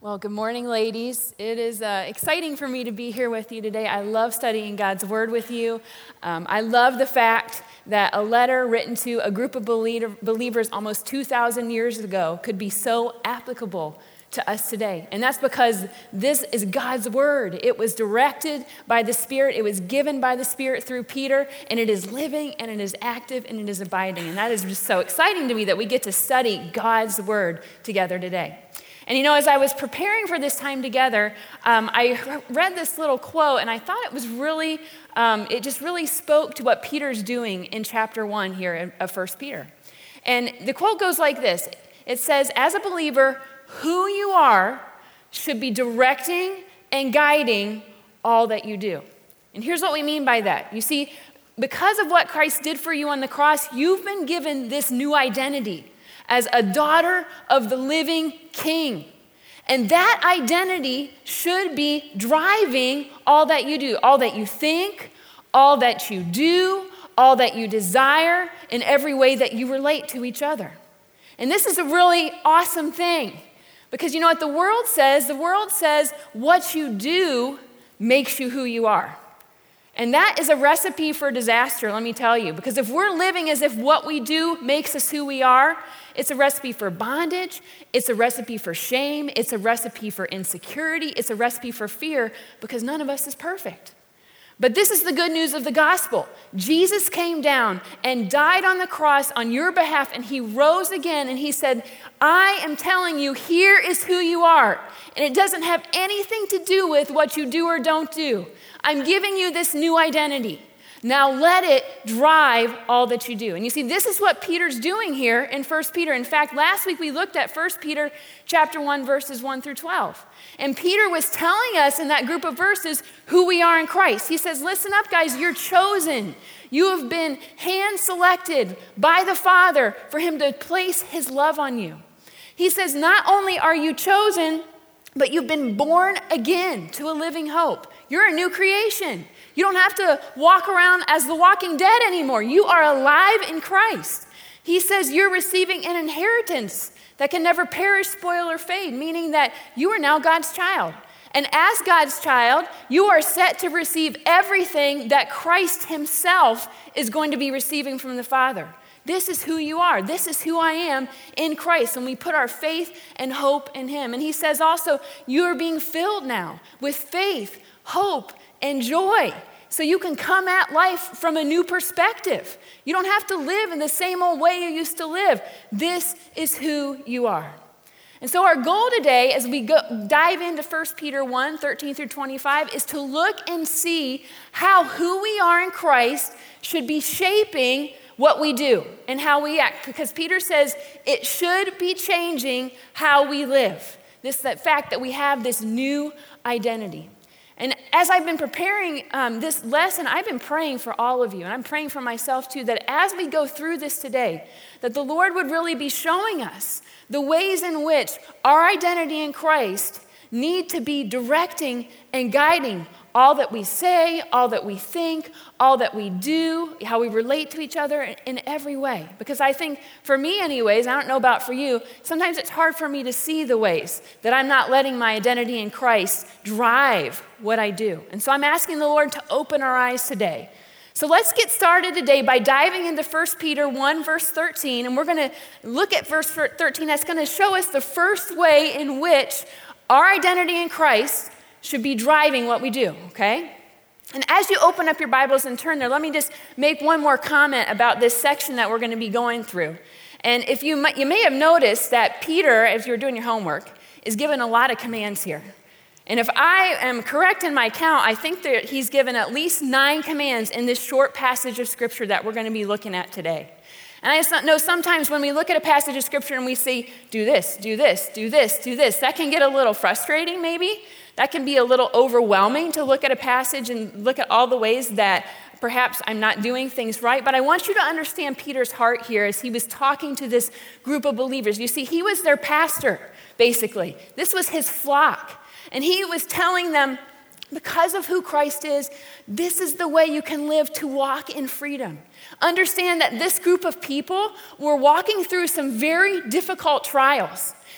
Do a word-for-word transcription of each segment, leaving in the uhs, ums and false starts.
Well, good morning, ladies. It is uh, exciting for me to be here with you today. I love studying God's Word with you. Um, I love the fact that a letter written to a group of believer, believers almost two thousand years ago could be so applicable to us today. And that's because this is God's Word. It was directed by the Spirit. It was given by the Spirit through Peter, and it is living, and it is active, and it is abiding. And that is just so exciting to me that we get to study God's Word together today. And you know, as I was preparing for this time together, um, I read this little quote, and I thought it was really, um, it just really spoke to what Peter's doing in chapter one here of First Peter. And the quote goes like this. It says, as a believer, who you are should be directing and guiding all that you do. And here's what we mean by that. You see, because of what Christ did for you on the cross, you've been given this new identity as a daughter of the living King. And that identity should be driving all that you do, all that you think, all that you do, all that you desire, in every way that you relate to each other. And this is a really awesome thing, because you know what the world says? The world says what you do makes you who you are. And that is a recipe for disaster, let me tell you, because if we're living as if what we do makes us who we are, it's a recipe for bondage, it's a recipe for shame, it's a recipe for insecurity, it's a recipe for fear, because none of us is perfect. But this is the good news of the gospel. Jesus came down and died on the cross on your behalf, and he rose again, and he said, I am telling you, here is who you are. And it doesn't have anything to do with what you do or don't do. I'm giving you this new identity. Now let it drive all that you do. And you see, this is what Peter's doing here in First Peter. In fact, last week we looked at First Peter chapter one, verses one through twelve. And Peter was telling us in that group of verses who we are in Christ. He says, listen up, guys, you're chosen. You have been hand-selected by the Father for him to place his love on you. He says, not only are you chosen, but you've been born again to a living hope. You're a new creation. You don't have to walk around as the walking dead anymore. You are alive in Christ. He says you're receiving an inheritance that can never perish, spoil, or fade, meaning that you are now God's child. And as God's child, you are set to receive everything that Christ himself is going to be receiving from the Father. This is who you are. This is who I am in Christ. And we put our faith and hope in him. And he says also, you are being filled now with faith, hope, and joy. So you can come at life from a new perspective. You don't have to live in the same old way you used to live. This is who you are. And so our goal today, as we go, dive into First Peter one, thirteen through twenty-five, is to look and see how who we are in Christ should be shaping what we do and how we act. Because Peter says it should be changing how we live. This that fact that we have this new identity. And as I've been preparing um, this lesson, I've been praying for all of you, and I'm praying for myself too, that as we go through this today, that the Lord would really be showing us the ways in which our identity in Christ need to be directing and guiding all that we say, all that we think, all that we do, how we relate to each other in, in every way. Because I think, for me anyways, I don't know about for you, sometimes it's hard for me to see the ways that I'm not letting my identity in Christ drive what I do. And so I'm asking the Lord to open our eyes today. So let's get started today by diving into First Peter one, verse thirteen, and we're going to look at verse thirteen. That's going to show us the first way in which our identity in Christ should be driving what we do, okay? And as you open up your Bibles and turn there, let me just make one more comment about this section that we're going to be going through. And if you might, you may have noticed that Peter, if you're doing your homework, is given a lot of commands here. And if I am correct in my count, I think that he's given at least nine commands in this short passage of Scripture that we're going to be looking at today. And I just know sometimes when we look at a passage of Scripture and we see, do this, do this, do this, do this, that can get a little frustrating maybe. That can be a little overwhelming to look at a passage and look at all the ways that perhaps I'm not doing things right. But I want you to understand Peter's heart here as he was talking to this group of believers. You see, he was their pastor, basically. This was his flock. And he was telling them, because of who Christ is, this is the way you can live to walk in freedom. Understand that this group of people were walking through some very difficult trials.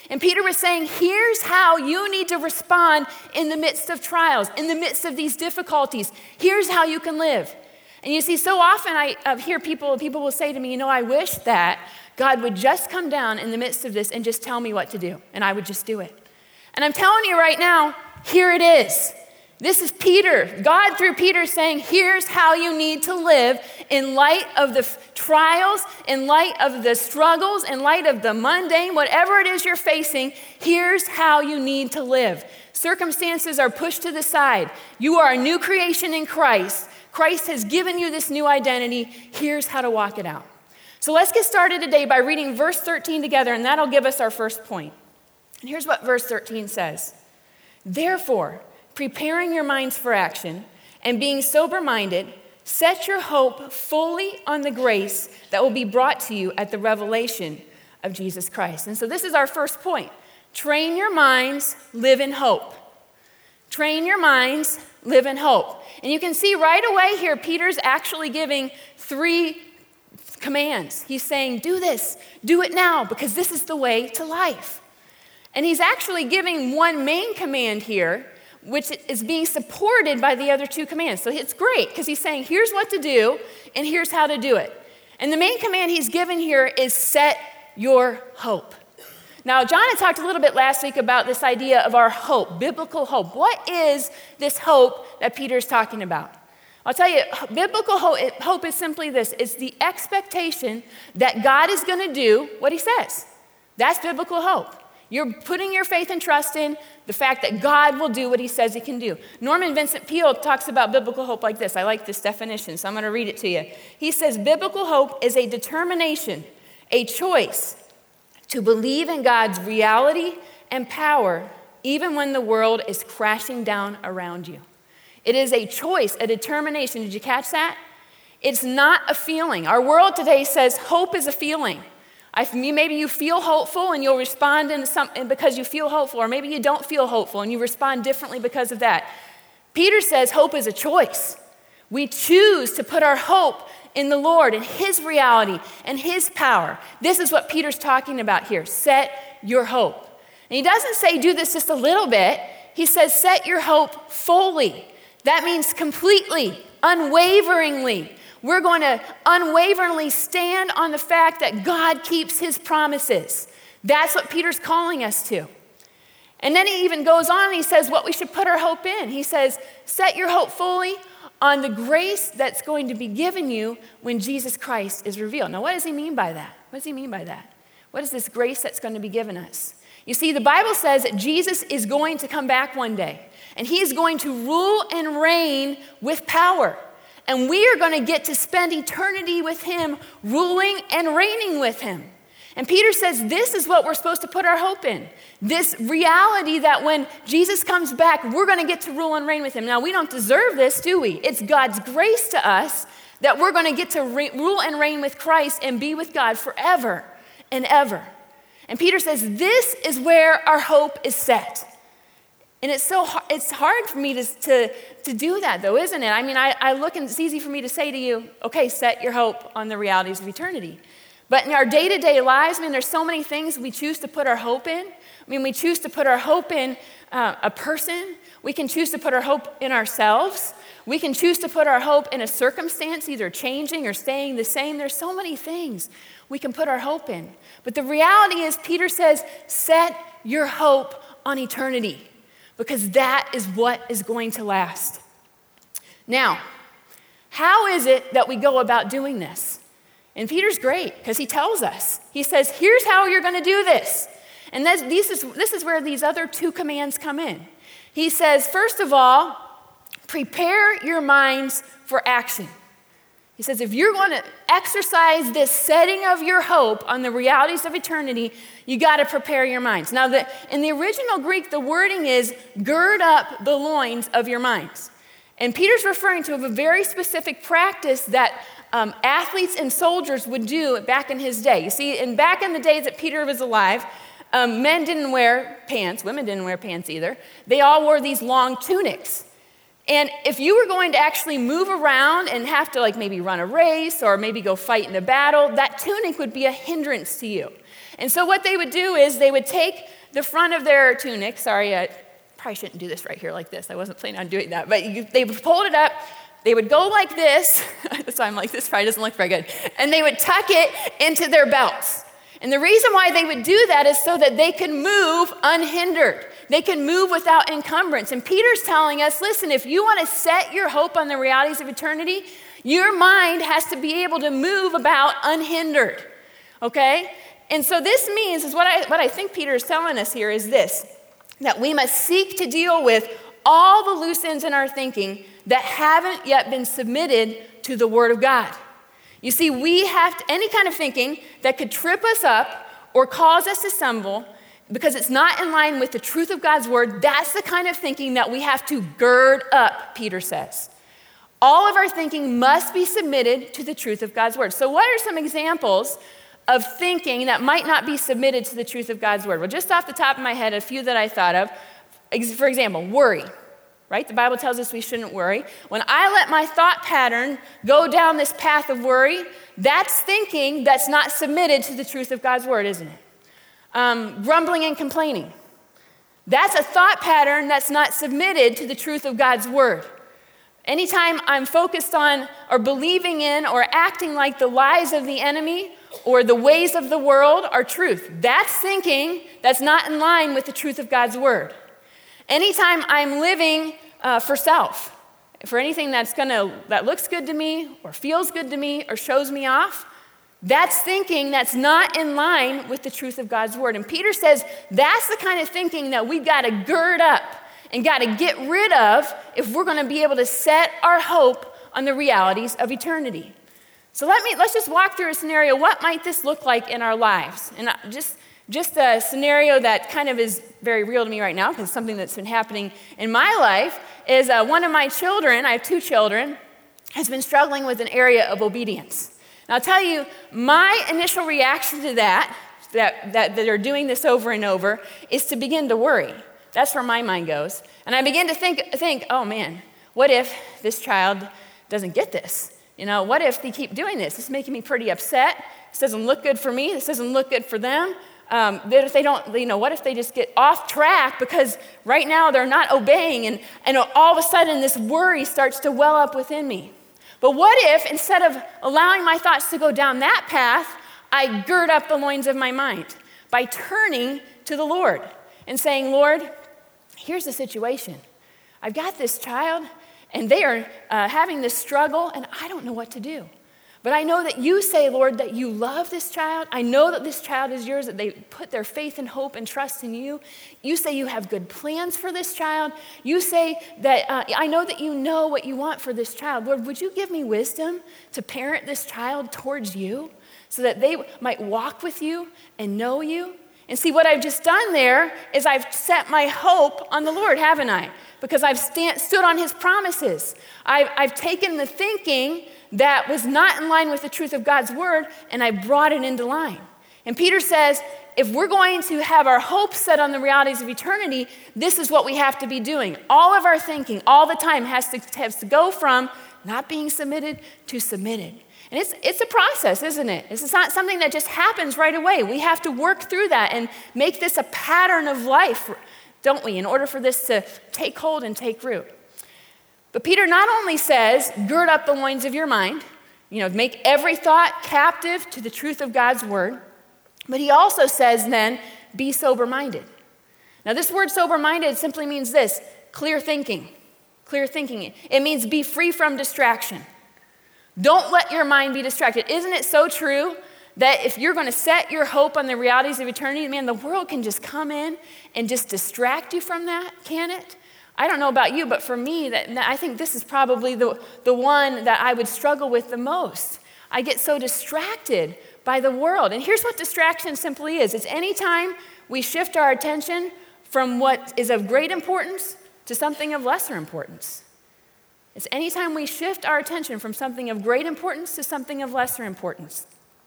And Peter was saying, here's how you need to respond in the midst of trials, in the midst of these difficulties. Here's how you can live. And you see, so often I uh, hear people, people will say to me, you know, I wish that God would just come down in the midst of this and just tell me what to do, and I would just do it. And I'm telling you right now, here it is. This is Peter, God through Peter saying, here's how you need to live in light of the f- trials, in light of the struggles, in light of the mundane, whatever it is you're facing, here's how you need to live. Circumstances are pushed to the side. You are a new creation in Christ. Christ has given you this new identity. Here's how to walk it out. So let's get started today by reading verse thirteen together, and that'll give us our first point. And here's what verse thirteen says. Therefore, preparing your minds for action and being sober-minded, set your hope fully on the grace that will be brought to you at the revelation of Jesus Christ. And so this is our first point. Train your minds, live in hope. Train your minds, live in hope. And you can see right away here, Peter's actually giving three commands. He's saying, do this, do it now, because this is the way to life. And he's actually giving one main command here, which is being supported by the other two commands. So it's great, because he's saying, here's what to do, and here's how to do it. And the main command he's given here is set your hope. Now, John had talked a little bit last week about this idea of our hope, biblical hope. What is this hope that Peter's talking about? I'll tell you, biblical hope, hope is simply this. It's the expectation that God is going to do what he says. That's biblical hope. You're putting your faith and trust in the fact that God will do what he says he can do. Norman Vincent Peale talks about biblical hope like this. I like this definition, so I'm going to read it to you. He says, biblical hope is a determination, a choice to believe in God's reality and power even when the world is crashing down around you. It is a choice, a determination. Did you catch that? It's not a feeling. Our world today says hope is a feeling. I, maybe you feel hopeful and you'll respond in something because you feel hopeful, or maybe you don't feel hopeful and you respond differently because of that. Peter says hope is a choice. We choose to put our hope in the Lord and his reality and his power. This is what Peter's talking about here. Set your hope. And he doesn't say do this just a little bit. He says set your hope fully. That means completely, unwaveringly. We're going to unwaveringly stand on the fact that God keeps his promises. That's what Peter's calling us to. And then he even goes on and he says what we should put our hope in. He says, set your hope fully on the grace that's going to be given you when Jesus Christ is revealed. Now, what does he mean by that? What does he mean by that? What is this grace that's going to be given us? You see, the Bible says that Jesus is going to come back one day, and he is going to rule and reign with power. And we are going to get to spend eternity with him, ruling and reigning with him. And Peter says this is what we're supposed to put our hope in. This reality that when Jesus comes back, we're going to get to rule and reign with him. Now, we don't deserve this, do we? It's God's grace to us that we're going to get to re- rule and reign with Christ and be with God forever and ever. And Peter says this is where our hope is set. And it's so it's hard for me to, to, to do that, though, isn't it? I mean, I, I look and it's easy for me to say to you, okay, set your hope on the realities of eternity. But in our day-to-day lives, I mean, there's so many things we choose to put our hope in. I mean, we choose to put our hope in uh, a person. We can choose to put our hope in ourselves. We can choose to put our hope in a circumstance, either changing or staying the same. There's so many things we can put our hope in. But the reality is, Peter says, set your hope on eternity, because that is what is going to last. Now, how is it that we go about doing this? And Peter's great, because he tells us. He says, here's how you're going to do this. And this, this, is, this is where these other two commands come in. He says, first of all, prepare your minds for action. He says, if you're going to exercise this setting of your hope on the realities of eternity, you got to prepare your minds. Now, the, in the original Greek, the wording is gird up the loins of your minds. And Peter's referring to a very specific practice that um, athletes and soldiers would do back in his day. You see, and back in the days that Peter was alive, um, men didn't wear pants. Women didn't wear pants either. They all wore these long tunics. And if you were going to actually move around and have to like maybe run a race or maybe go fight in a battle, that tunic would be a hindrance to you. And so what they would do is they would take the front of their tunic. Sorry, I probably shouldn't do this right here like this. I wasn't planning on doing that. But you, they would fold it up. They would go like this. So I'm like, this probably doesn't look very good. And they would tuck it into their belts. And the reason why they would do that is so that they can move unhindered. They can move without encumbrance. And Peter's telling us, listen, if you want to set your hope on the realities of eternity, your mind has to be able to move about unhindered, okay? And so this means, is what I, what I think Peter is telling us here is this, that we must seek to deal with all the loose ends in our thinking that haven't yet been submitted to the Word of God. You see, we have to, any kind of thinking that could trip us up or cause us to stumble because it's not in line with the truth of God's Word, that's the kind of thinking that we have to gird up, Peter says. All of our thinking must be submitted to the truth of God's Word. So what are some examples of thinking that might not be submitted to the truth of God's Word? Well, just off the top of my head, a few that I thought of. For example, worry. Right? The Bible tells us we shouldn't worry. When I let my thought pattern go down this path of worry, that's thinking that's not submitted to the truth of God's Word, isn't it? Um, grumbling and complaining. That's a thought pattern that's not submitted to the truth of God's Word. Anytime I'm focused on or believing in or acting like the lies of the enemy or the ways of the world are truth, that's thinking that's not in line with the truth of God's Word. Anytime I'm living uh, for self, for anything that's gonna that looks good to me or feels good to me or shows me off, that's thinking that's not in line with the truth of God's Word. And Peter says that's the kind of thinking that we've got to gird up and got to get rid of if we're going to be able to set our hope on the realities of eternity. So let me let's just walk through a scenario. What might this look like in our lives? And just Just a scenario that kind of is very real to me right now, because something that's been happening in my life is uh, one of my children, I have two children, has been struggling with an area of obedience. And I'll tell you, my initial reaction to that, that, that, that they're doing this over and over, is to begin to worry. That's where my mind goes. And I begin to think, think, oh man, what if this child doesn't get this? You know, what if they keep doing this? This is making me pretty upset. This doesn't look good for me. This doesn't look good for them. Um, that if they don't, you know, what if they just get off track because right now they're not obeying and, and all of a sudden this worry starts to well up within me. But what if instead of allowing my thoughts to go down that path, I gird up the loins of my mind by turning to the Lord and saying, Lord, here's the situation. I've got this child and they are uh, having this struggle and I don't know what to do. But I know that you say, Lord, that you love this child. I know that this child is yours, that they put their faith and hope and trust in you. You say you have good plans for this child. You say that, uh, I know that you know what you want for this child. Lord, would you give me wisdom to parent this child towards you so that they might walk with you and know you? And see, what I've just done there is I've set my hope on the Lord, haven't I? Because I've stand, stood on his promises. I've, I've taken the thinking that was not in line with the truth of God's Word, and I brought it into line. And Peter says, if we're going to have our hope set on the realities of eternity, this is what we have to be doing. All of our thinking, all the time, has to, has to go from not being submitted to submitted. And it's, it's a process, isn't it? It's not something that just happens right away. We have to work through that and make this a pattern of life, don't we, in order for this to take hold and take root. But Peter not only says, gird up the loins of your mind, you know, make every thought captive to the truth of God's Word, but he also says then, be sober-minded. Now this word sober-minded simply means this, clear thinking, clear thinking. It means be free from distraction. Don't let your mind be distracted. Isn't it so true that if you're going to set your hope on the realities of eternity, man, the world can just come in and just distract you from that, can it? I don't know about you, but for me, that, that I think this is probably the, the one that I would struggle with the most. I get so distracted by the world. And here's what distraction simply is. It's anytime we shift our attention from what is of great importance to something of lesser importance. It's anytime we shift our attention from something of great importance to something of lesser importance.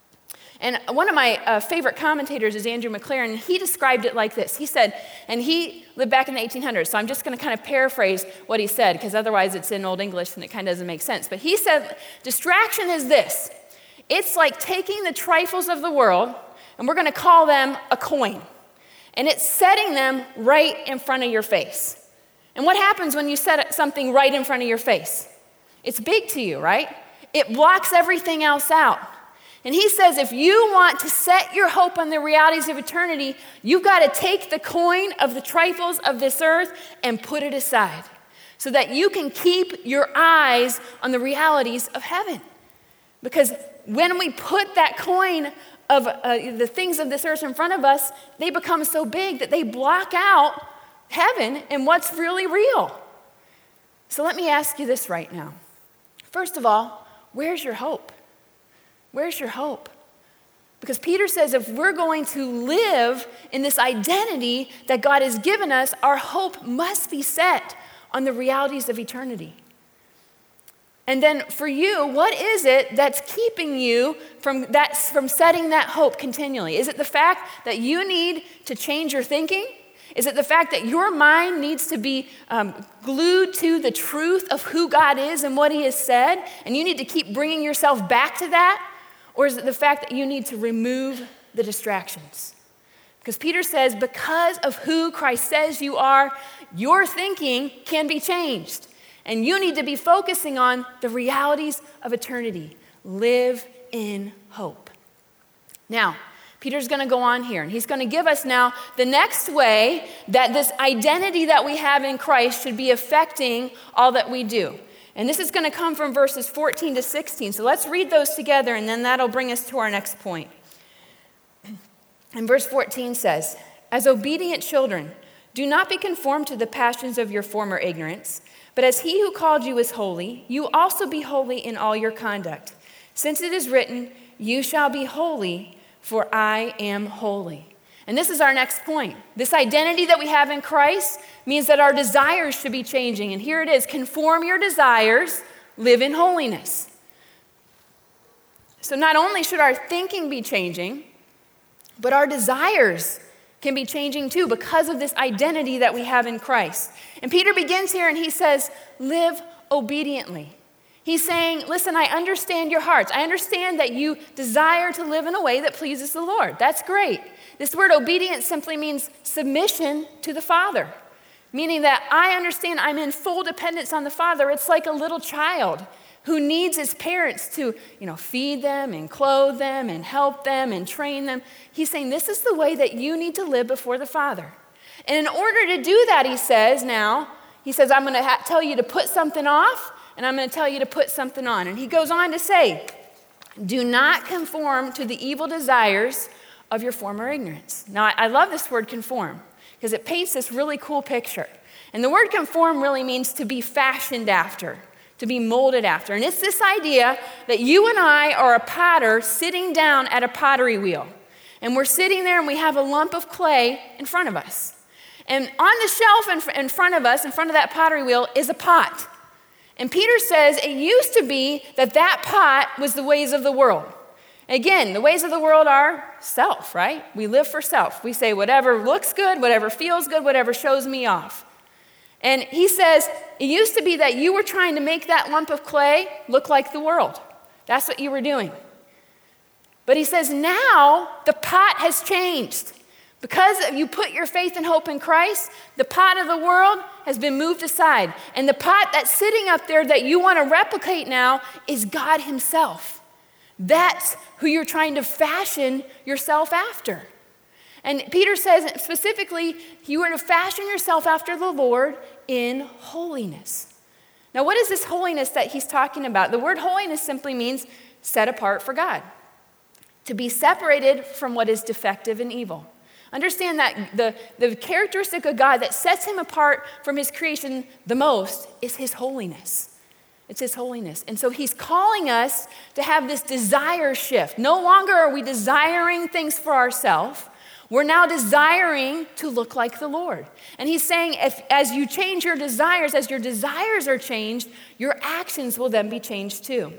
And one of my uh, favorite commentators is Andrew McLaren, and he described it like this. He said, and he lived back in the eighteen hundreds, so I'm just going to kind of paraphrase what he said, because otherwise it's in Old English and it kind of doesn't make sense. But he said, distraction is this. It's like taking the trifles of the world, and we're going to call them a coin. and it's setting them right in front of your face. And what happens when you set something right in front of your face? It's big to you, right? It blocks everything else out. And he says, if you want to set your hope on the realities of eternity, you've got to take the coin of the trifles of this earth and put it aside so that you can keep your eyes on the realities of heaven. Because when we put that coin of uh, the things of this earth in front of us, they become so big that they block out heaven and what's really real. So let me ask you this right now. First of all, where's your hope? Where's your hope? Because Peter says if we're going to live in this identity that God has given us, our hope must be set on the realities of eternity. And then for you, what is it that's keeping you from that, from setting that hope continually? Is it the fact that you need to change your thinking? Is it the fact that your mind needs to be um, glued to the truth of who God is and what he has said, and you need to keep bringing yourself back to that? Or is it the fact that you need to remove the distractions? Because Peter says, because of who Christ says you are, your thinking can be changed. And you need to be focusing on the realities of eternity. Live in hope. Now, Peter's going to go on here, and he's going to give us now the next way that this identity that we have in Christ should be affecting all that we do. And this is going to come from verses fourteen to sixteen. So let's read those together, and then that'll bring us to our next point. And verse fourteen says, as obedient children, do not be conformed to the passions of your former ignorance, but as he who called you is holy, you also be holy in all your conduct. Since it is written, you shall be holy, for I am holy. And this is our next point. This identity that we have in Christ means that our desires should be changing. And here it is, conform your desires, live in holiness. So not only should our thinking be changing, but our desires can be changing too because of this identity that we have in Christ. And Peter begins here and he says, live obediently. He's saying, listen, I understand your hearts. I understand that you desire to live in a way that pleases the Lord. That's great. This word obedience simply means submission to the Father, meaning that I understand I'm in full dependence on the Father. It's like a little child who needs his parents to, you know, feed them and clothe them and help them and train them. He's saying this is the way that you need to live before the Father. And in order to do that, he says now, he says, I'm going to ha- tell you to put something off, and I'm going to tell you to put something on. And he goes on to say, do not conform to the evil desires of your former ignorance. Now, I love this word conform because it paints this really cool picture. And the word conform really means to be fashioned after, to be molded after. And it's this idea that you and I are a potter sitting down at a pottery wheel. And we're sitting there and we have a lump of clay in front of us. And on the shelf in front of us, in front of that pottery wheel, is a pot. And Peter says it used to be that that pot was the ways of the world. Again, the ways of the world are self, right? We live for self. We say whatever looks good, whatever feels good, whatever shows me off. And he says it used to be that you were trying to make that lump of clay look like the world. That's what you were doing. But he says now the pot has changed. Because you put your faith and hope in Christ, the pot of the world has been moved aside. And the pot that's sitting up there that you want to replicate now is God himself. That's who you're trying to fashion yourself after. And Peter says specifically, you are to fashion yourself after the Lord in holiness. Now, what is this holiness that he's talking about? The word holiness simply means set apart for God. To be separated from what is defective and evil. Understand that the, the characteristic of God that sets him apart from his creation the most is his holiness. It's his holiness. And so he's calling us to have this desire shift. No longer are we desiring things for ourselves. We're now desiring to look like the Lord. And he's saying if, as you change your desires, as your desires are changed, your actions will then be changed too.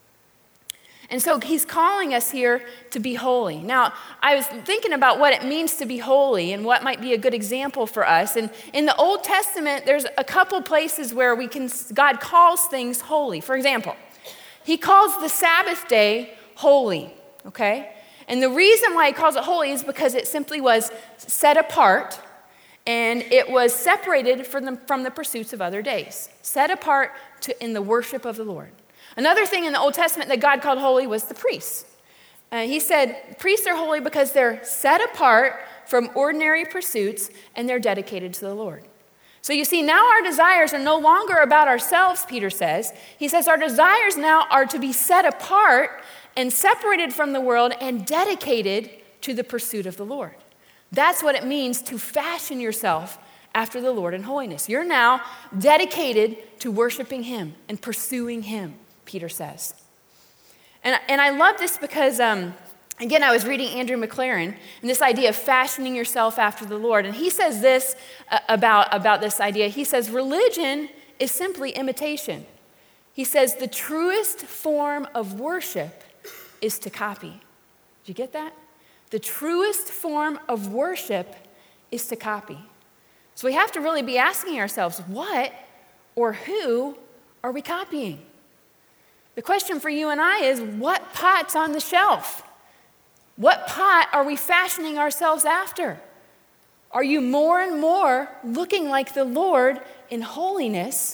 And so he's calling us here to be holy. Now, I was thinking about what it means to be holy and what might be a good example for us. And in the Old Testament, there's a couple places where we can God calls things holy. For example, he calls the Sabbath day holy, okay? And the reason why he calls it holy is because it simply was set apart, and it was separated from the, from the pursuits of other days. Set apart to, in the worship of the Lord. Another thing in the Old Testament that God called holy was the priests. Uh, he said, priests are holy because they're set apart from ordinary pursuits and they're dedicated to the Lord. So you see, now our desires are no longer about ourselves, Peter says. He says our desires now are to be set apart and separated from the world and dedicated to the pursuit of the Lord. That's what it means to fashion yourself after the Lord in holiness. You're now dedicated to worshiping him and pursuing him, Peter says. And, and I love this because, um, again, I was reading Andrew McLaren and this idea of fashioning yourself after the Lord. And he says this uh, about, about this idea. He says, religion is simply imitation. He says, the truest form of worship is to copy. Did you get that? The truest form of worship is to copy. So we have to really be asking ourselves, what or who are we copying? The question for you and I is, what pot's on the shelf? What pot are we fashioning ourselves after? Are you more and more looking like the Lord in holiness,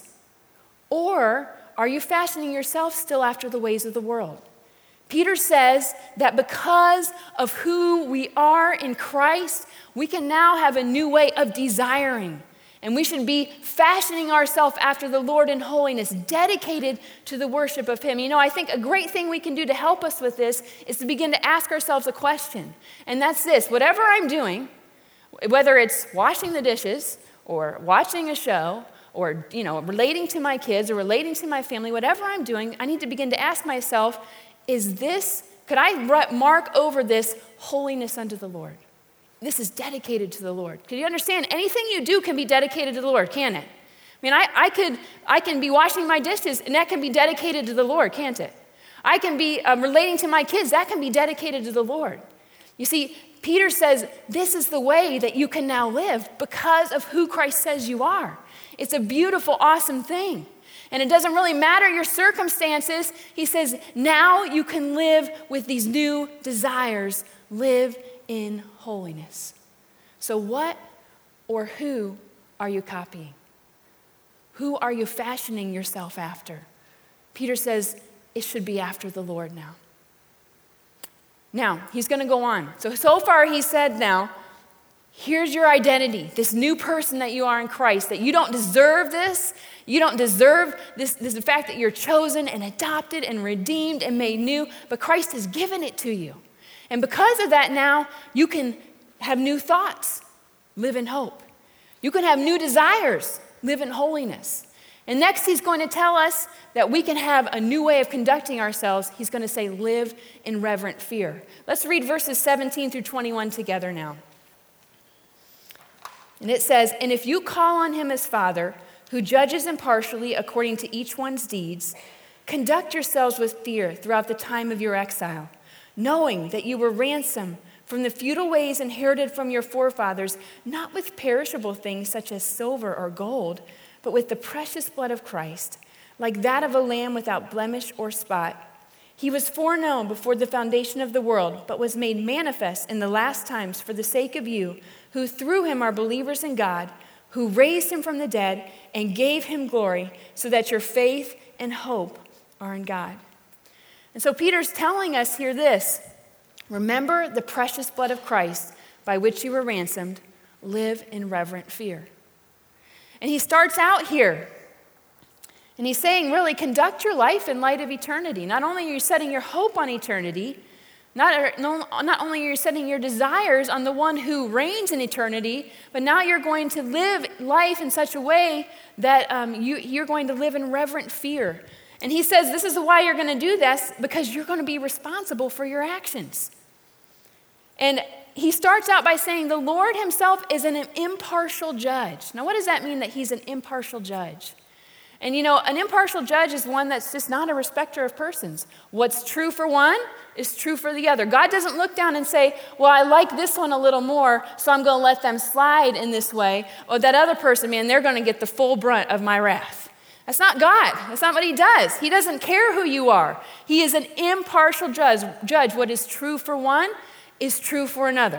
or are you fashioning yourself still after the ways of the world? Peter says that because of who we are in Christ, we can now have a new way of desiring. And we should be fashioning ourselves after the Lord in holiness, dedicated to the worship of him. You know, I think a great thing we can do to help us with this is to begin to ask ourselves a question. And that's this: whatever I'm doing, whether it's washing the dishes or watching a show or, you know, relating to my kids or relating to my family, whatever I'm doing, I need to begin to ask myself, is this, could I mark over this holiness unto the Lord? This is dedicated to the Lord. Can you understand? Anything you do can be dedicated to the Lord, can it? I mean, I, I could I can be washing my dishes, and that can be dedicated to the Lord, can't it? I can be um, relating to my kids. That can be dedicated to the Lord. You see, Peter says this is the way that you can now live because of who Christ says you are. It's a beautiful, awesome thing. And it doesn't really matter your circumstances. He says now you can live with these new desires. Live in holiness. So what or who are you copying? Who are you fashioning yourself after? Peter says it should be after the Lord now. Now, he's going to go on. So, so far he said now, here's your identity, this new person that you are in Christ, that you don't deserve this. You don't deserve this, this the fact that you're chosen and adopted and redeemed and made new, but Christ has given it to you. And because of that now, you can have new thoughts, live in hope. You can have new desires, live in holiness. And next he's going to tell us that we can have a new way of conducting ourselves. He's going to say, live in reverent fear. Let's read verses seventeen through twenty-one together now. And it says, and if you call on him as Father, who judges impartially according to each one's deeds, conduct yourselves with fear throughout the time of your exile, knowing that you were ransomed from the futile ways inherited from your forefathers, not with perishable things such as silver or gold, but with the precious blood of Christ, like that of a lamb without blemish or spot. He was foreknown before the foundation of the world, but was made manifest in the last times for the sake of you, who through him are believers in God, who raised him from the dead and gave him glory, so that your faith and hope are in God. And so Peter's telling us here this: remember the precious blood of Christ by which you were ransomed. Live in reverent fear. And he starts out here, and he's saying, really, conduct your life in light of eternity. Not only are you setting your hope on eternity, not, not only are you setting your desires on the one who reigns in eternity, but now you're going to live life in such a way that um, you, you're going to live in reverent fear. And he says this is why you're going to do this, because you're going to be responsible for your actions. And he starts out by saying the Lord himself is an impartial judge. Now, what does that mean, that he's an impartial judge? And you know, an impartial judge is one that's just not a respecter of persons. What's true for one is true for the other. God doesn't look down and say, well, I like this one a little more, so I'm going to let them slide in this way. Or that other person, man, they're going to get the full brunt of my wrath. That's not God. That's not what he does. He doesn't care who you are. He is an impartial judge. Judge, what is true for one is true for another.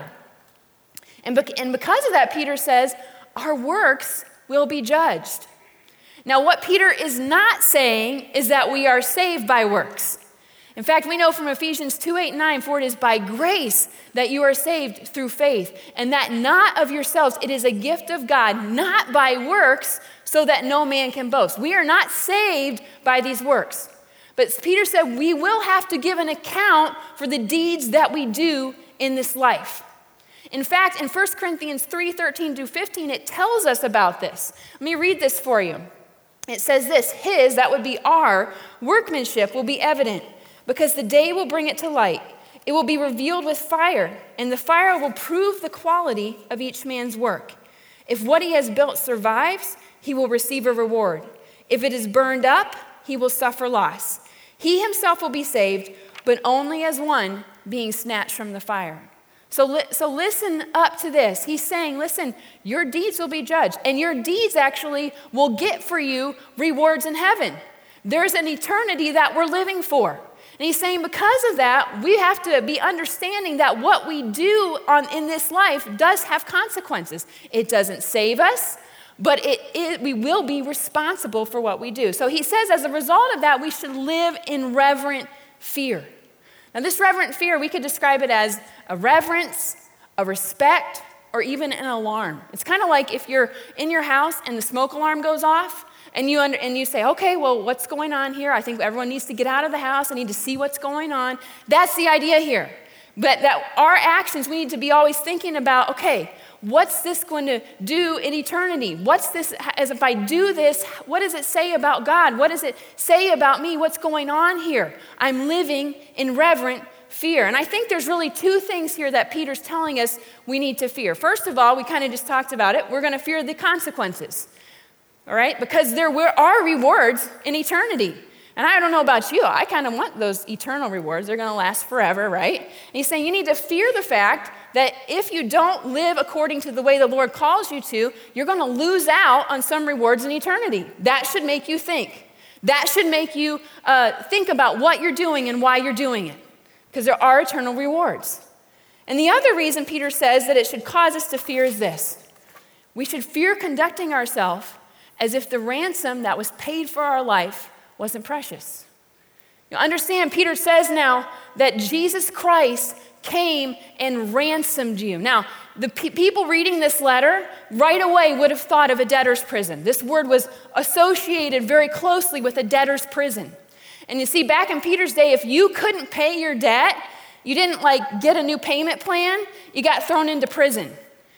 And, bec- and because of that, Peter says, our works will be judged. Now, what Peter is not saying is that we are saved by works. In fact, we know from Ephesians two, eight, and nine, for it is by grace that you are saved through faith, and that not of yourselves. It is a gift of God, not by works, so that no man can boast. We are not saved by these works. But Peter said we will have to give an account for the deeds that we do in this life. In fact, in First Corinthians three, thirteen through fifteen, it tells us about this. Let me read this for you. It says this, his, that would be our, workmanship will be evident, because the day will bring it to light. It will be revealed with fire, and the fire will prove the quality of each man's work. If what he has built survives, he will receive a reward. If it is burned up, he will suffer loss. He himself will be saved, but only as one being snatched from the fire. So, li- so listen up to this. He's saying, listen, your deeds will be judged, and your deeds actually will get for you rewards in heaven. There's an eternity that we're living for. And he's saying because of that, we have to be understanding that what we do on, in this life does have consequences. It doesn't save us, but it, it, we will be responsible for what we do. So he says as a result of that, we should live in reverent fear. Now this reverent fear, we could describe it as a reverence, a respect, or even an alarm. It's kind of like if you're in your house and the smoke alarm goes off, and you under, and you say, okay, well, what's going on here? I think everyone needs to get out of the house. I need to see what's going on. That's the idea here. But that our actions, we need to be always thinking about, okay, what's this going to do in eternity? What's this, as if I do this, what does it say about God? What does it say about me? What's going on here? I'm living in reverent fear. And I think there's really two things here that Peter's telling us we need to fear. First of all, we kind of just talked about it. We're going to fear the consequences. All right? Because there are rewards in eternity. And I don't know about you, I kind of want those eternal rewards. They're going to last forever, right? And he's saying you need to fear the fact that if you don't live according to the way the Lord calls you to, you're going to lose out on some rewards in eternity. That should make you think. That should make you uh, think about what you're doing and why you're doing it. Because there are eternal rewards. And the other reason Peter says that it should cause us to fear is this. We should fear conducting ourselves as if the ransom that was paid for our life wasn't precious. You understand, Peter says now that Jesus Christ came and ransomed you. Now, the pe- people reading this letter right away would have thought of a debtor's prison. This word was associated very closely with a debtor's prison. And you see, back in Peter's day, if you couldn't pay your debt, you didn't like get a new payment plan, you got thrown into prison.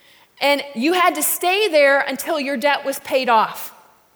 And you had to stay there until your debt was paid off.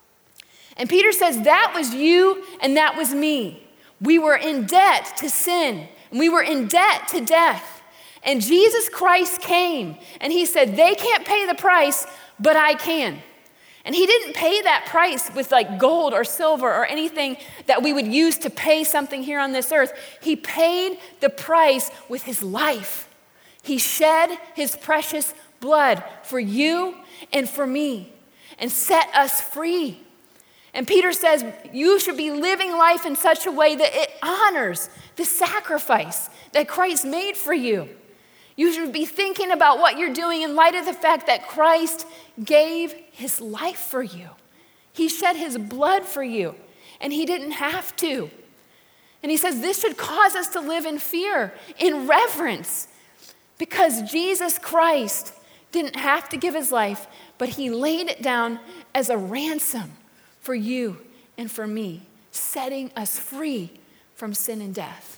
And Peter says that was you and that was me. We were in debt to sin. And we were in debt to death. And Jesus Christ came and he said, they can't pay the price, but I can. And he didn't pay that price with like gold or silver or anything that we would use to pay something here on this earth. He paid the price with his life. He shed his precious blood for you and for me and set us free. And Peter says you should be living life in such a way that it honors the sacrifice that Christ made for you. You should be thinking about what you're doing in light of the fact that Christ gave his life for you. He shed his blood for you, and he didn't have to. And he says this should cause us to live in fear, in reverence, because Jesus Christ didn't have to give his life, but he laid it down as a ransom for you and for me, setting us free from sin and death.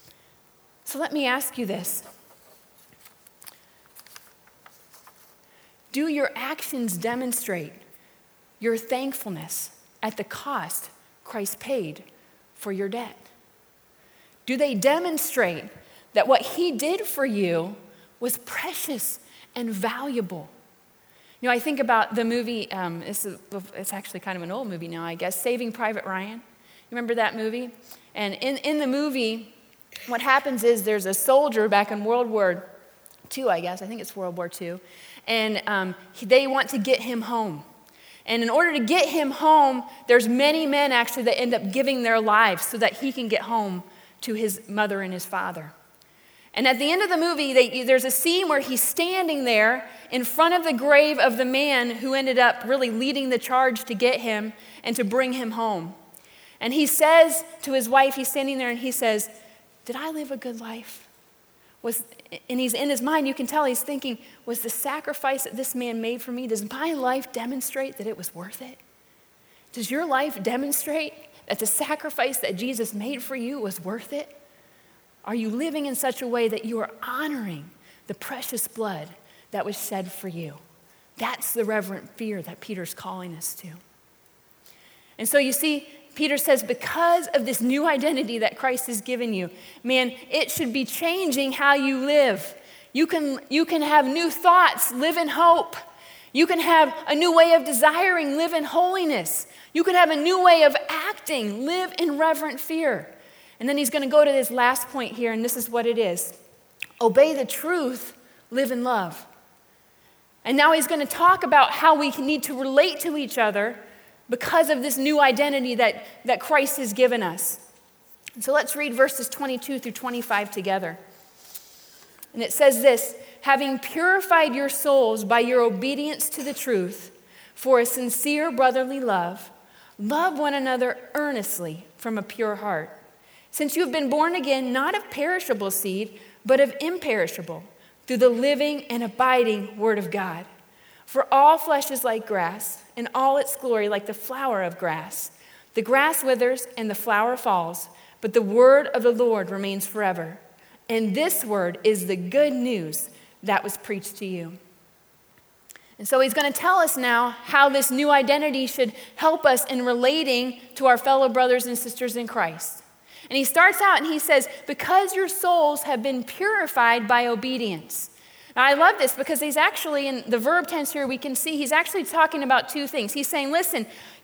So let me ask you this. Do your actions demonstrate your thankfulness at the cost Christ paid for your debt? Do they demonstrate that what he did for you was precious and valuable? You know, I think about the movie, um, it's, a, it's actually kind of an old movie now, I guess, Saving Private Ryan. You remember that movie? And in, in the movie, what happens is there's a soldier back in World War Two, I guess. I think it's World War Two. And um, he, they want to get him home. And in order to get him home, there's many men actually that end up giving their lives so that he can get home to his mother and his father. And at the end of the movie, they, there's a scene where he's standing there in front of the grave of the man who ended up really leading the charge to get him and to bring him home. And he says to his wife, he's standing there and he says, "Did I live a good life?" Was, and he's in his mind, you can tell he's thinking, was the sacrifice that this man made for me, does my life demonstrate that it was worth it? Does your life demonstrate that the sacrifice that Jesus made for you was worth it? Are you living in such a way that you are honoring the precious blood that was shed for you? That's the reverent fear that Peter's calling us to. And so you see, Peter says, because of this new identity that Christ has given you, man, it should be changing how you live. You can, you can have new thoughts, live in hope. You can have a new way of desiring, live in holiness. You can have a new way of acting, live in reverent fear. And then he's going to go to his last point here, and this is what it is. Obey the truth, live in love. And now he's going to talk about how we need to relate to each other because of this new identity that, that Christ has given us. And so let's read verses twenty-two through twenty-five together. And it says this, "Having purified your souls by your obedience to the truth for a sincere brotherly love, love one another earnestly from a pure heart. Since you have been born again, not of perishable seed, but of imperishable, through the living and abiding word of God. For all flesh is like grass, and all its glory like the flower of grass. The grass withers and the flower falls, but the word of the Lord remains forever. And this word is the good news that was preached to you." And so he's going to tell us now how this new identity should help us in relating to our fellow brothers and sisters in Christ. And he starts out and he says, because your souls have been purified by obedience. Now, I love this because he's actually, in the verb tense here, we can see he's actually talking about two things. He's saying, listen,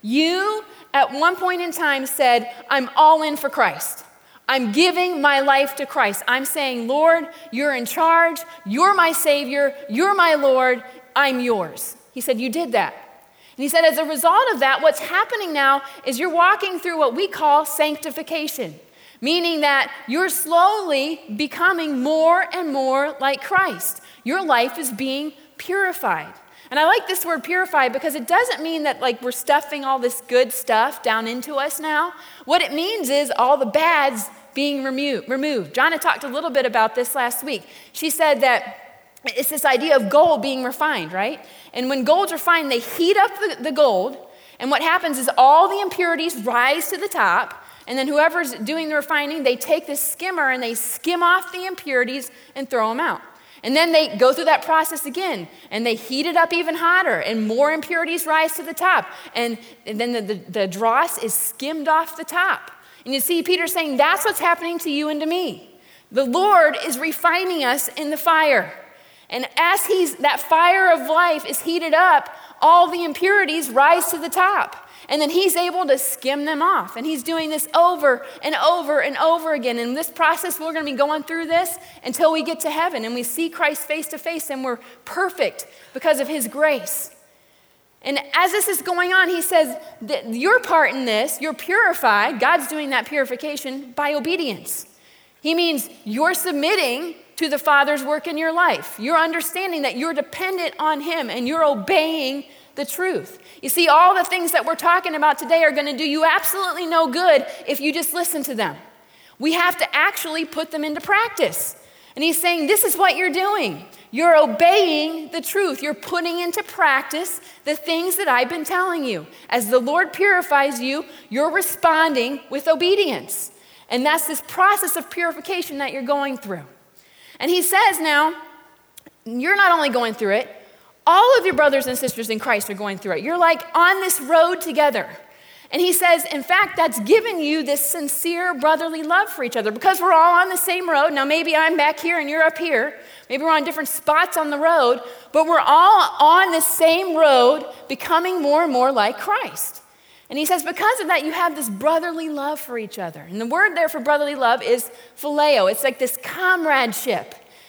you at one point in time said, I'm all in for Christ. I'm giving my life to Christ. I'm saying, Lord, you're in charge. You're my Savior. You're my Lord. I'm yours. He said, you did that. And he said, as a result of that, what's happening now is you're walking through what we call sanctification. Meaning that you're slowly becoming more and more like Christ. Your life is being purified. And I like this word purified because it doesn't mean that like we're stuffing all this good stuff down into us now. What it means is all the bad's being remo- removed. Jonna talked a little bit about this last week. She said that it's this idea of gold being refined, right? And when gold's refined, they heat up the, the gold. And what happens is all the impurities rise to the top. And then whoever's doing the refining, they take this skimmer and they skim off the impurities and throw them out. And then they go through that process again, and they heat it up even hotter, and more impurities rise to the top. And, and then the, the, the dross is skimmed off the top. And you see Peter saying, that's what's happening to you and to me. The Lord is refining us in the fire. And as he's that fire of life is heated up, all the impurities rise to the top. And then he's able to skim them off. And he's doing this over and over and over again. And this process, we're going to be going through this until we get to heaven and we see Christ face to face and we're perfect because of his grace. And as this is going on, he says that your part in this, you're purified. God's doing that purification by obedience. He means you're submitting to the Father's work in your life. You're understanding that you're dependent on him and you're obeying the truth. You see, all the things that we're talking about today are going to do you absolutely no good if you just listen to them. We have to actually put them into practice. And he's saying, this is what you're doing. You're obeying the truth. You're putting into practice the things that I've been telling you. As the Lord purifies you, you're responding with obedience. And that's this process of purification that you're going through. And he says now, you're not only going through it, all of your brothers and sisters in Christ are going through it. You're like on this road together. And he says, in fact, that's given you this sincere brotherly love for each other because we're all on the same road. Now, maybe I'm back here and you're up here. Maybe we're on different spots on the road, but we're all on the same road becoming more and more like Christ. And he says, because of that, you have this brotherly love for each other. And the word there for brotherly love is phileo. It's like this comradeship,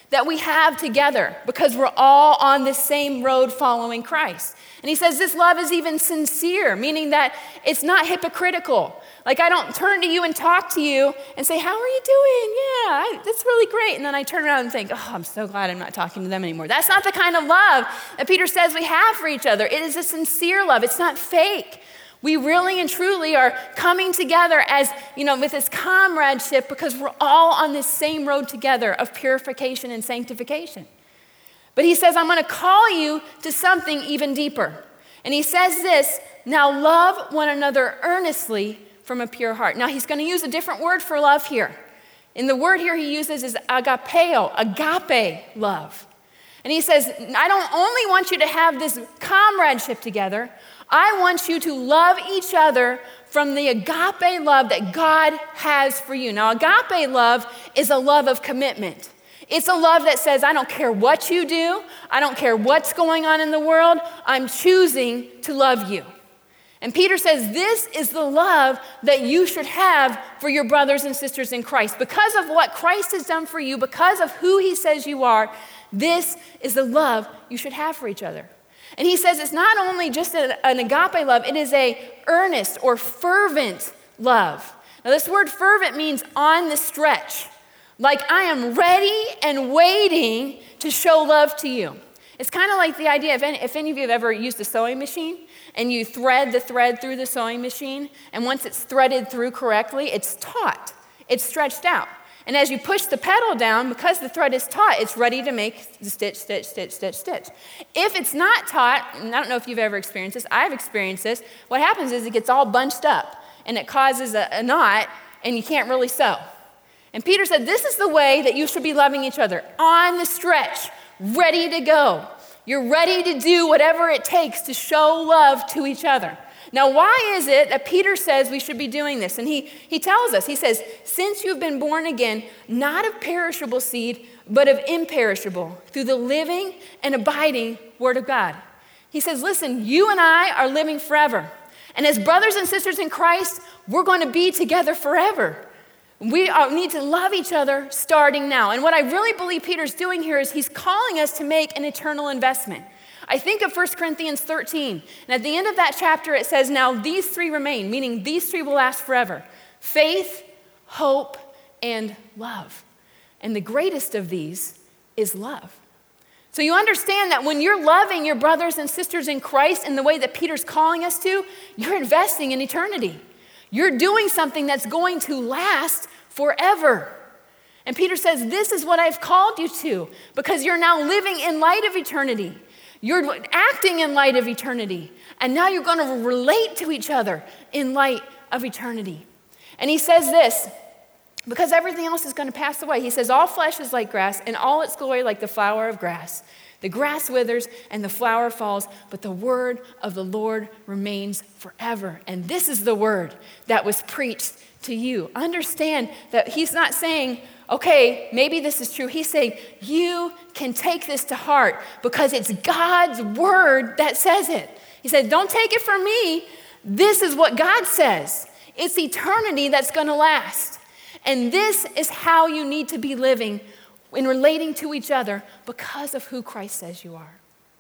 that we have together because we're all on the same road following Christ. And he says this love is even sincere, meaning that it's not hypocritical. Like I don't turn to you and talk to you and say, how are you doing? Yeah, I, that's really great. And then I turn around and think, oh, I'm so glad I'm not talking to them anymore. That's not the kind of love that Peter says we have for each other. It is a sincere love. It's not fake. We really and truly are coming together as, you know, with this comradeship because we're all on this same road together of purification and sanctification. But he says, I'm going to call you to something even deeper. And he says this, now love one another earnestly from a pure heart. Now he's going to use a different word for love here. And the word here he uses is agapeo, agape love. And he says, I don't only want you to have this comradeship together, I want you to love each other from the agape love that God has for you. Now, agape love is a love of commitment. It's a love that says, I don't care what you do. I don't care what's going on in the world. I'm choosing to love you. And Peter says, this is the love that you should have for your brothers and sisters in Christ. Because of what Christ has done for you, because of who he says you are, this is the love you should have for each other. And he says it's not only just an, an agape love, it is a earnest or fervent love. Now this word fervent means on the stretch. Like I am ready and waiting to show love to you. It's kind of like the idea, if any, if any of you have ever used a sewing machine and you thread the thread through the sewing machine, and once it's threaded through correctly, it's taut, it's stretched out. And as you push the pedal down, because the thread is taut, it's ready to make the stitch, stitch, stitch, stitch, stitch. If it's not taut, and I don't know if you've ever experienced this, I've experienced this, what happens is it gets all bunched up, and it causes a, a knot, and you can't really sew. And Peter said, this is the way that you should be loving each other, on the stretch, ready to go. You're ready to do whatever it takes to show love to each other. Now, why is it that Peter says we should be doing this? And he, he tells us, he says, since you've been born again, not of perishable seed, but of imperishable, through the living and abiding word of God. He says, listen, you and I are living forever. And as brothers and sisters in Christ, we're going to be together forever. We are, need to love each other starting now. And what I really believe Peter's doing here is he's calling us to make an eternal investment. I think of First Corinthians thirteen, and at the end of that chapter it says, now these three remain, meaning these three will last forever. Faith, hope, and love. And the greatest of these is love. So you understand that when you're loving your brothers and sisters in Christ in the way that Peter's calling us to, you're investing in eternity. You're doing something that's going to last forever. And Peter says, this is what I've called you to, because you're now living in light of eternity. You're acting in light of eternity. And now you're going to relate to each other in light of eternity. And he says this, because everything else is going to pass away. He says, all flesh is like grass, and all its glory like the flower of grass. The grass withers and the flower falls, but the word of the Lord remains forever. And this is the word that was preached to you. Understand that he's not saying, okay, maybe this is true. He's saying, you can take this to heart because it's God's word that says it. He said, don't take it from me. This is what God says. It's eternity that's going to last. And this is how you need to be living in relating to each other because of who Christ says you are.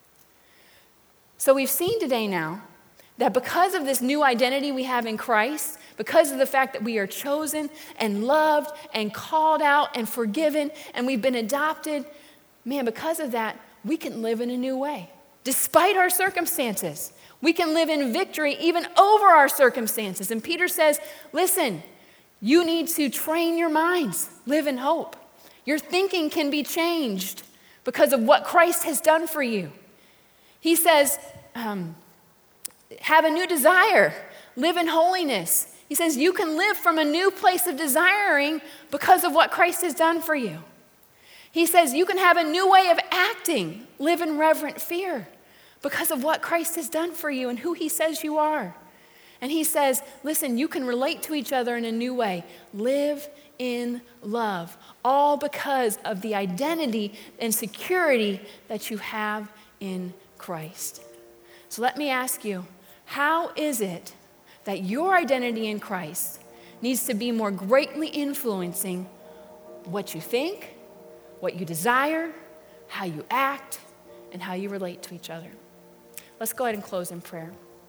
So we've seen today now that because of this new identity we have in Christ, because of the fact that we are chosen and loved and called out and forgiven and we've been adopted, man, because of that, we can live in a new way. Despite our circumstances, we can live in victory even over our circumstances. And Peter says, listen, you need to train your minds, live in hope. Your thinking can be changed because of what Christ has done for you. He says, um, have a new desire, live in holiness. He says you can live from a new place of desiring because of what Christ has done for you. He says you can have a new way of acting, live in reverent fear because of what Christ has done for you and who he says you are. And he says, listen, you can relate to each other in a new way. Live in love, all because of the identity and security that you have in Christ. So let me ask you, how is it that your identity in Christ needs to be more greatly influencing what you think, what you desire, how you act, and how you relate to each other. Let's go ahead and close in prayer.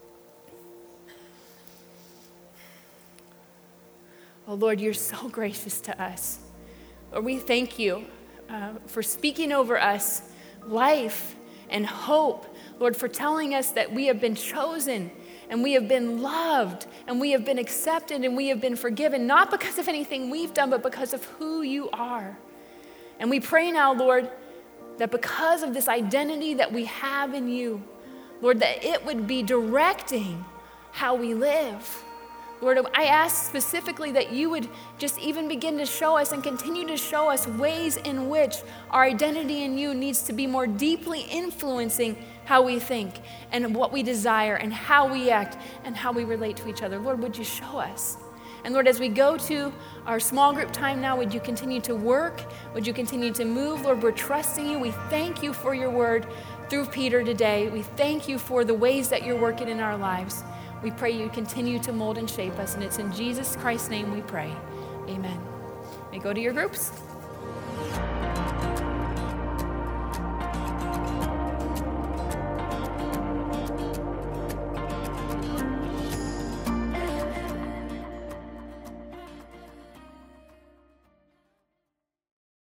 Oh, Lord, you're so gracious to us. Lord, we thank you uh, for speaking over us life and hope. Lord, for telling us that we have been chosen and we have been loved and we have been accepted and we have been forgiven, not because of anything we've done, but because of who you are. And we pray now, Lord, that because of this identity that we have in you, Lord, that it would be directing how we live. Lord, I ask specifically that you would just even begin to show us and continue to show us ways in which our identity in you needs to be more deeply influencing how we think and what we desire and how we act and how we relate to each other. Lord, would you show us? And Lord, as we go to our small group time now, would you continue to work? Would you continue to move? Lord, we're trusting you. We thank you for your word through Peter today. We thank you for the ways that you're working in our lives. We pray you continue to mold and shape us, and it's in Jesus Christ's name we pray. Amen. May go to your groups.